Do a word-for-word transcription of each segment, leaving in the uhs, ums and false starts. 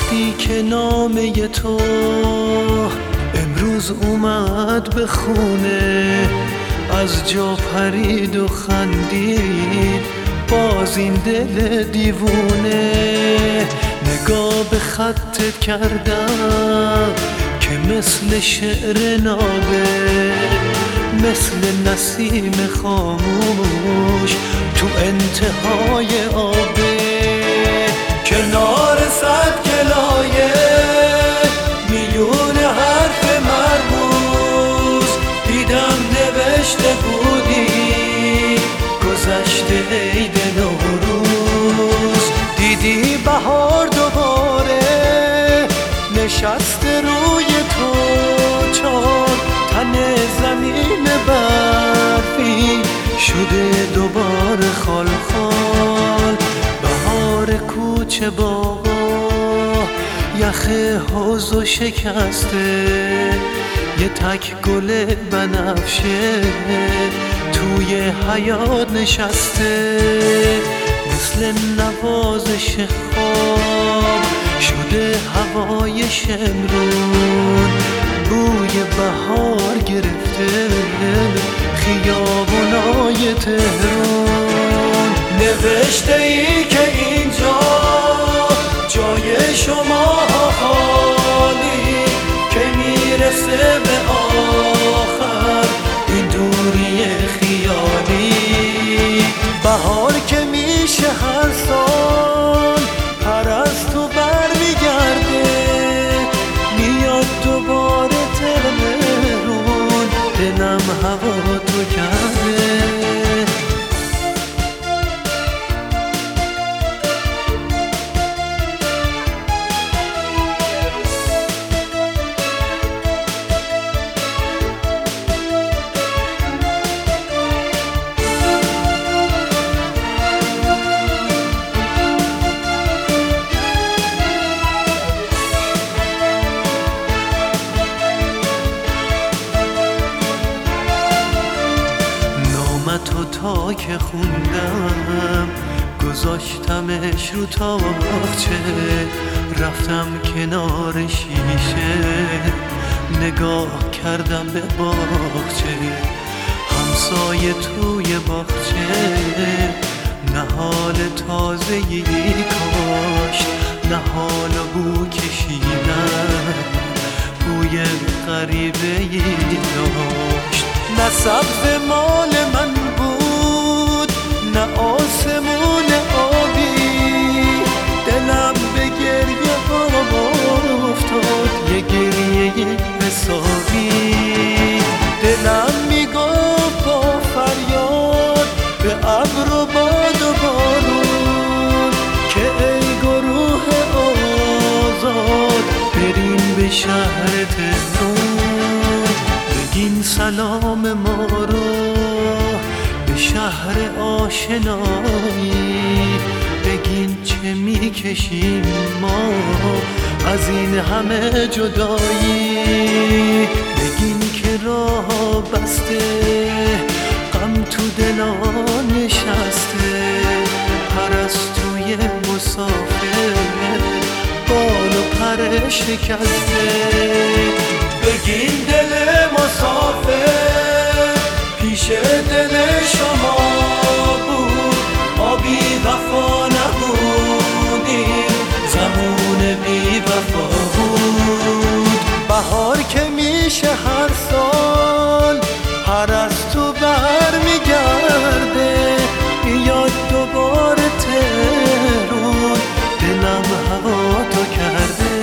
وقتی که نامه تو امروز اومد به خونه، از جا پرید و خندید باز این دل دیوونه. نگاه به خطت کردم که مثل شعر نابه، مثل نسیم خاموش تو انتهای آبه. کنار صد گلایه میلیون حرف مرموز دیدم نوشته بودی گذشته عید نوروز. دیدی بهار دوباره نشسته روی تو، چار تن زمین برفی شده دوباره خال خال. بهار کوچه باغا یخ حوضو شکسته، یه تک گل بنفشه توی حیاط نشسته. مثل نوازش خواب شده هوای شمرون، بوی بهار گرفته خیابونای تهران. نوشته ای که اینجا جای شما خالی، که میرسه به آخر این دوری خیالی. بهار که میشه هر سال پرستو برمیگرده، میاد دوباره تهرون دلم هوا تو کرده. تو تا که خوندم گذاشتمش رو تاقچه، رفتم کنار شیشه نگاه کردم به باغچه. همسایه توی باغچه نهال تازه‌ای کاشت، نهال بو کشیدن بوی غریبه‌ای داشت. نه سبز مال من بود نه آسمون آبی، دلم به گریه افتاد یه گریه حسابی. دلم میگفت با فریاد به ابر و باد و بارون که ای گروه آزاد بریم به شهر تهران. بگین سلام ما رو به شهر آشنایی، بگین چه میکشیم ما از این همه جدایی. بگین که راه بسته غم تو دلا نشسته، پرستوی مسافر بال و پر شکسته. بگین دل مسافر پیش دل شما بود، آبی وفا نبودیم زمان بی وفا بود. بهار که میشه هر سال پرستو برمیگرده، بیاد دوباره تهرون دلم هوا تو کرده.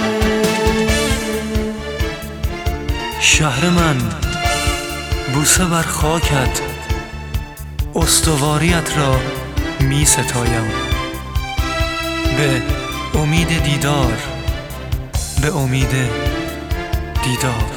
شهر من بوسه بر خاکت، استواریت را می ستایم. به امید دیدار، به امید دیدار.